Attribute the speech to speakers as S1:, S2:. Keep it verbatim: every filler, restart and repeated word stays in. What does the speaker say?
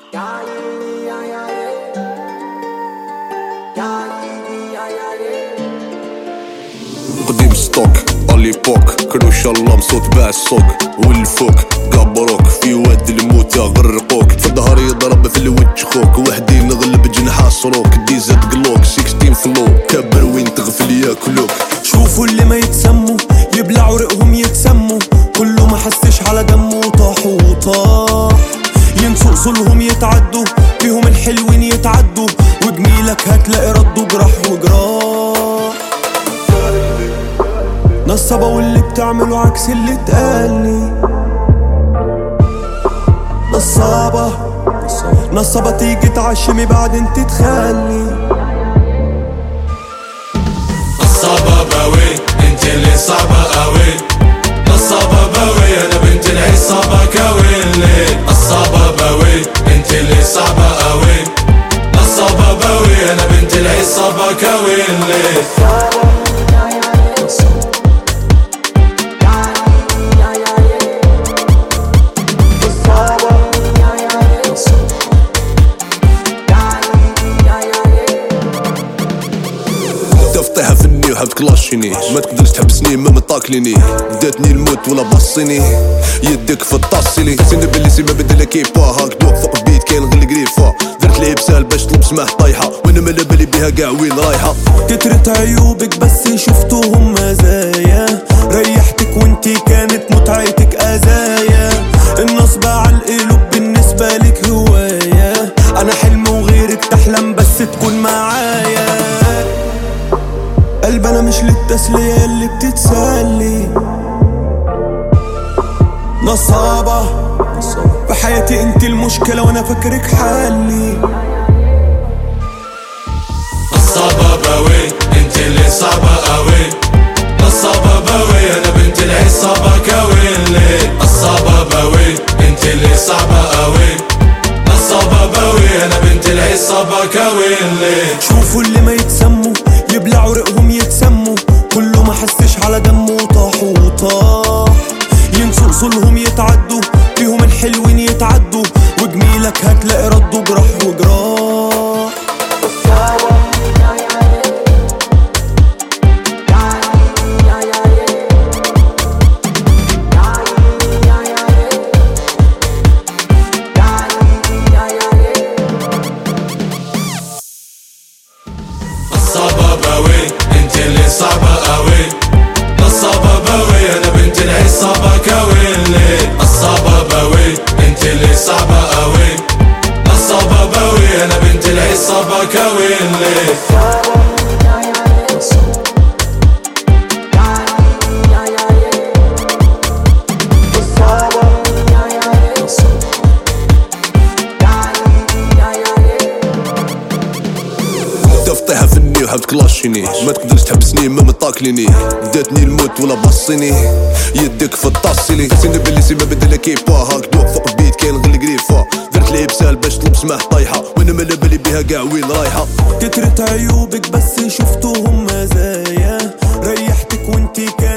S1: قديم ستوك اليبوك كانو شالله مصوت باع السوق والفوق قابروك في واد الموت غرقوك في الظهر يضرب في الوجه خوك وحدي نغلب جناح صروك ديزات قلوك ستاشر فلو كبر وين تغفل ياكلوك.
S2: شوفوا اللي ما يتسموا يبلعوا رقهم يتسموا كله ما حسش على دمه طاحوا وطاح ينسوا اصولهم يتعدوا فيهم الحلوين يتعدوا وجميلك هتلاقي ردوا جراح وجراح. نصبة واللي بتعمله عكس اللي اتقالي نصابة نصابة تيجي تعشمي بعدين تتخلي
S3: نصابة باوي انت اللي صعبة قوي نصابة باوي انا بنت العصابة كويلي نصابة باوي انت اللي صعبة قوي نصابة باوي انا بنت العصابة كويلي.
S1: تفطيها فني وحب تكلاشيني ما تقدرش تحبسني ما مطاكليني داتني الموت ولا بصيني يدك في الطاسيلي سند بلي سي ما بدل كيفا هاك دوق فوق البيت كاين غير القريفه درت لي بسال باش طلب سماح طايحه وانا ما بالي بها كاع وين رايحه.
S2: كترت عيوبك بس شفتوهم مزايا ريحتك وانتي كانت متعتك ازايا النصب على القلوب بالنسبه لك هوايه انا حلم وغيرك تحلم بس تكون معايا قلب انا مش للتسلية اللي بتتسلي نصابة في حياتي انت المشكلة وانا فاكرك حالي
S3: نصابة باوي انت اللي صعبة قوي نصابة باوي انا بنت العصابة كويلي نصابة باوي انت اللي صعبة قوي نصابة باوي انا بنت العصابة كويلي.
S2: شوفوا اللي ما يتسموا يبلعوا رقهم يتسموا كله ما حسش على دمه طاحوا وطاح ينسوا اصولهم يتعدوا فيهم الحلوين يتعدوا وجميلك هتلاقي ردوا جراح وجراح.
S3: نصابة باوي انت اللي صعبة قوي نصابة باوي انا بنت العصابة كويلي نصابة باوي انت اللي صعبة قوي نصابة باوي انا بنت العصابة كويلي.
S1: تفطيها فني وحب تكلاشيني ما تقدرش تحبسني ما مطاكليني داتني الموت ولا بصيني يدك في الطاسيلي سند بلي سي ما بدل كيفا هاك دوق فوق البيت كاين غير القريفه درت لي بسال باش طلب سماح طايحه وانا ما بالي بها كاع وين رايحه.
S2: كترت عيوبك بس شفتوهم مزايا ريحتك وانتي